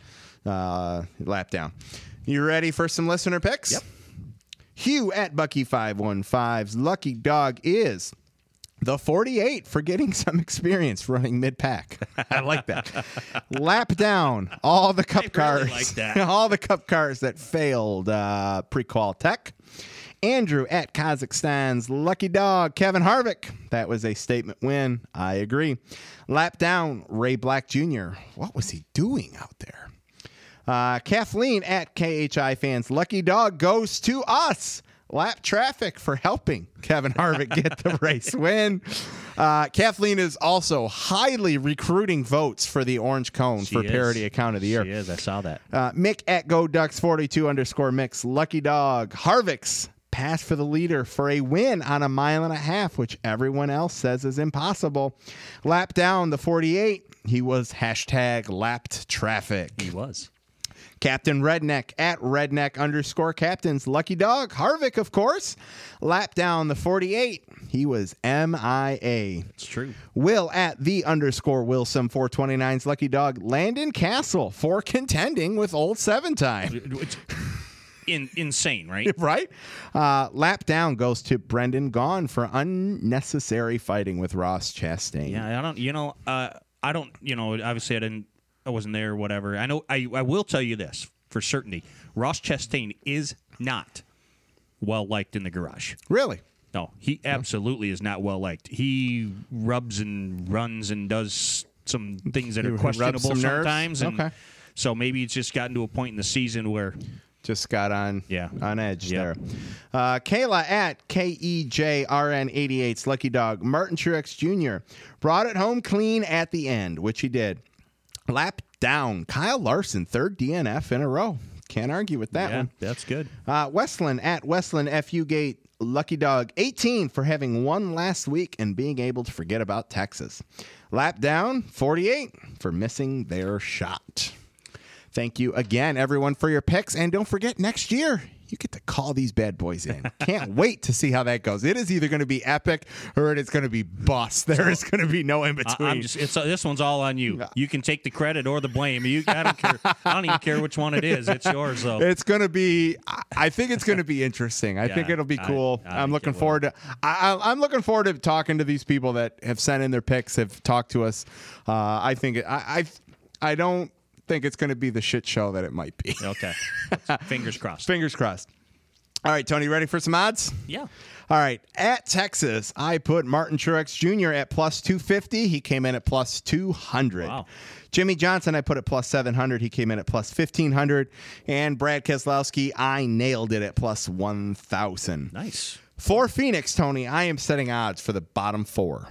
lap down. You ready for some listener picks? Yep. Hugh at Bucky515's lucky dog is the 48 for getting some experience running mid-pack. I like that. Lap down all the cup cars. like that. All the cup cars that failed pre-qual tech. Andrew at Kazakhstan's lucky dog, Kevin Harvick. That was a statement win. I agree. Lap down, Ray Black Jr. What was he doing out there? Kathleen at KHI Fans lucky dog goes to us. Lap traffic for helping Kevin Harvick get the race win. Kathleen is also highly recruiting votes for the Orange Cone for Parody Account of the Year. She is. I saw that. Mick at GoDucks42_Mix lucky dog. Harvick's pass for the leader for a win on 1.5 miles, which everyone else says is impossible. Lap down the 48. He was #lapped traffic. He was. Captain Redneck at Redneck_Captain's lucky dog. Harvick, of course. Lap down the 48. He was MIA. It's true. Will at _Wilson429's lucky dog. Landon Castle for contending with old 7-time. Insane, right? Right? Lap down goes to Brendan Gaughan for unnecessary fighting with Ross Chastain. Yeah, obviously I wasn't there or whatever. I know I will tell you this for certainty. Ross Chastain is not well liked in the garage. Really? No, he absolutely is not well liked. He rubs and runs and does some things that are questionable sometimes. And so maybe it's just gotten to a point in the season where just got on edge there. Kayla at KEJRN88's lucky dog. Martin Truex Jr. brought it home clean at the end, which he did. Lap down, Kyle Larson, 3rd DNF in a row. Can't argue with that one. That's good. Westland at Westland Fugate, lucky dog, 18 for having won last week and being able to forget about Texas. Lap down, 48 for missing their shot. Thank you again, everyone, for your picks. And don't forget, next year, you get to call these bad boys in. Can't wait to see how that goes. It is either going to be epic or it's going to be bust. There is going to be no in between. This one's all on you. You can take the credit or the blame. I don't care. I don't even care which one it is. It's yours, though. It's going to be. I think it's going to be interesting. I think it'll be cool. I'm looking forward to. I'm looking forward to talking to these people that have sent in their picks, have talked to us. I think. I don't think it's going to be the shit show that it might be. Okay. Fingers crossed. Fingers crossed. All right, Tony, ready for some odds? Yeah. All right. At Texas, I put Martin Truex Jr. at +250. He came in at +200. Wow. Jimmy Johnson, I put at +700. He came in at +1500. And Brad Keselowski, I nailed it at +1000. Nice. For Phoenix, Tony, I am setting odds for the bottom 4.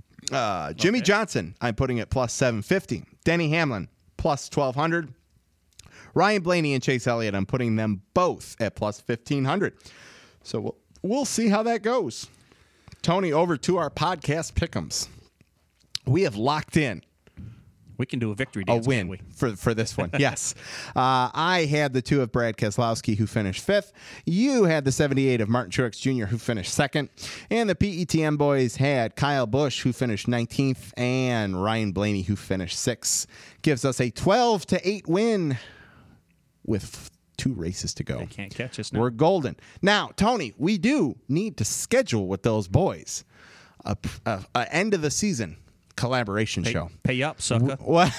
Jimmy Johnson, I'm putting at +750. Denny Hamlin, +1200. Ryan Blaney and Chase Elliott, I'm putting them both at +1500. So we'll see how that goes. Tony, over to our podcast pick'ems. We have locked in We can do a victory dance. A win for this one. Yes. I had the 2 of Brad Keselowski, who finished 5th. You had the 78 of Martin Truex Jr., who finished 2nd. And the PETM boys had Kyle Busch, who finished 19th, and Ryan Blaney, who finished 6th. Gives us a 12-8 win with 2 races to go. They can't catch us now. We're golden. Now, Tony, we do need to schedule with those boys a end of the season collaboration show. Pay up, sucker.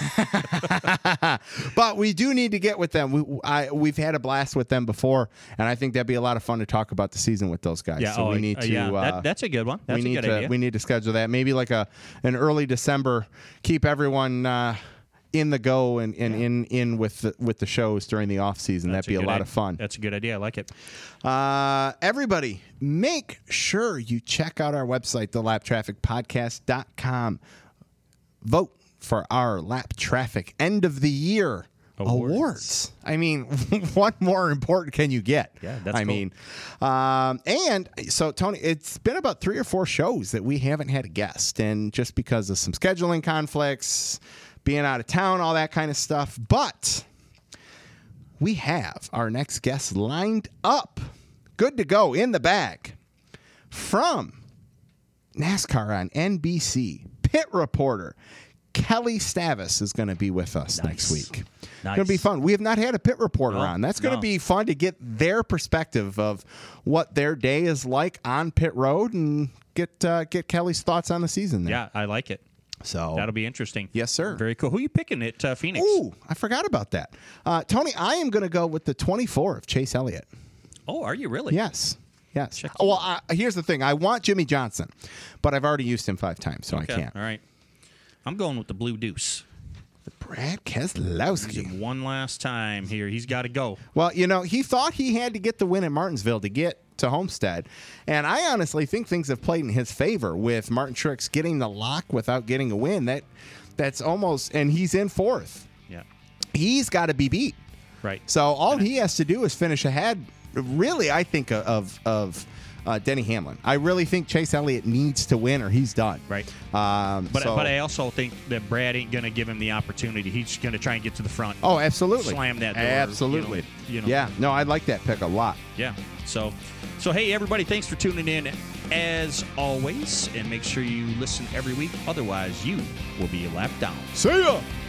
But we do need to get with them. We've had a blast with them before, and I think that'd be a lot of fun to talk about the season with those guys. Yeah, so we need to. That's a good one. That's a good idea. We need to schedule that. Maybe like an early December. Keep everyone in the go and in with the shows during the off season. That'd be a lot of fun. That's a good idea. I like it. Everybody, make sure you check out our website, thelaptrafficpodcast.com. Vote for our Lap Traffic End of the Year awards. I mean, what more important can you get? Yeah, that's cool. mean, and so, Tony, it's been about 3 or 4 shows that we haven't had a guest, and just because of some scheduling conflicts, being out of town, all that kind of stuff. But we have our next guest lined up, good to go, in the bag, from NASCAR on NBC. Pit reporter Kelly Stavas is going to be with us next week. It's going to be fun. We have not had a pit reporter on. That's going to be fun to get their perspective of what their day is like on pit road and get Kelly's thoughts on the season there. Yeah, I like it. So that'll be interesting. Yes, sir. Very cool. Who are you picking at Phoenix? Ooh, I forgot about that. Tony, I am going to go with the 24 of Chase Elliott. Oh, are you really? Yes. Well, here's the thing. I want Jimmy Johnson, but I've already used him 5 times, so I can't. All right. I'm going with the Blue Deuce. Brad Keselowski. Use him one last time here. He's got to go. Well, he thought he had to get the win at Martinsville to get to Homestead, and I honestly think things have played in his favor with Martin Truex getting the lock without getting a win. That's almost, and he's in 4th. Yeah. He's got to be beat. Right. So all he has to do is finish ahead. Really, I think of Denny Hamlin. I really think Chase Elliott needs to win or he's done. Right. But I also think that Brad ain't going to give him the opportunity. He's going to try and get to the front. Oh, absolutely. Slam that door. Absolutely. Yeah. No, I like that pick a lot. Yeah. So hey, everybody, thanks for tuning in as always. And make sure you listen every week. Otherwise, you will be a lap down. See ya.